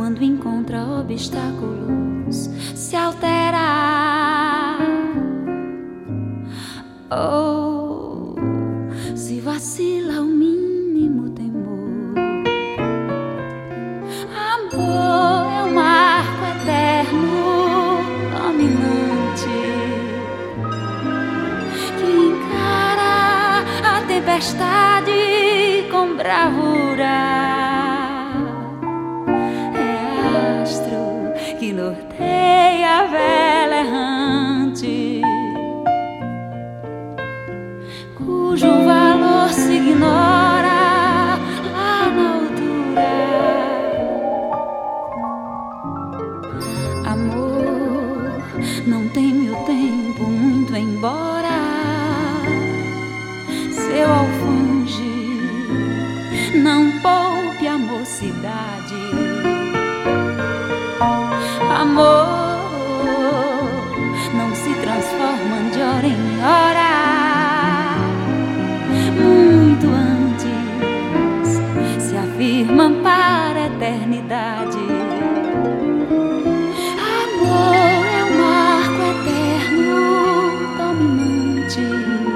quando encontra obstáculos, se altera. Oh, se vacila o mínimo temor. Amor é um marco eterno, dominante, que encara a tempestade com bravura. É astro que norteia a vela errante, cujo valor se ignora lá na altura. Amor não teme o tempo, muito embora seu alfange não poupe a mocidade. Amor não se transforma de hora em hora, muito antes se afirma para a eternidade. Amor é um marco eterno, dominante,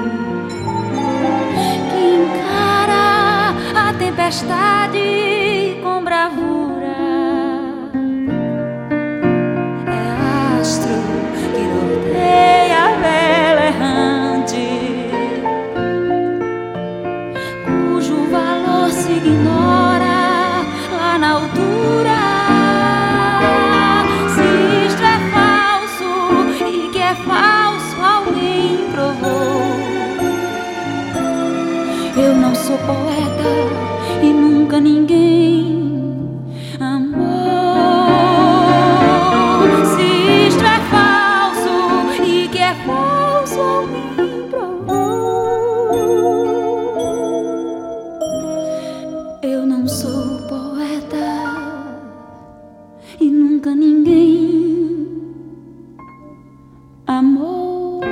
que encara a tempestade com bravura. É astro que norteia a vela errante, cujo valor se ignora lá na altura. Se isto é falso e que é falso alguém provou. Eu não sou poeta e nunca ninguém amou. Se isto é falso e que é falso alguém provou. Eu não sou poeta e nunca ninguém amou.